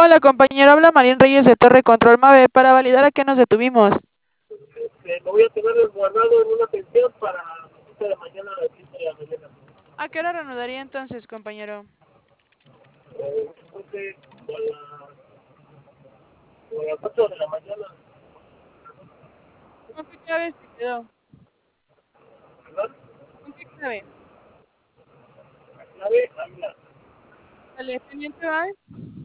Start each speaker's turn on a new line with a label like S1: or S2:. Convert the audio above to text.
S1: Hola compañero, habla Marín Reyes de Torre Control Mave para validar a qué nos detuvimos.
S2: Lo voy a tener resguardado en una pensión para la cita de mañana a las 7 de la mañana.
S1: ¿A qué hora reanudaría entonces, compañero?
S2: Entonces, a las 8 de la mañana,
S1: ¿Con qué clave se quedó?
S2: ¿verdad?
S1: ¿Con qué clave?
S2: La clave, ahí la.
S1: Dale, pendiente va.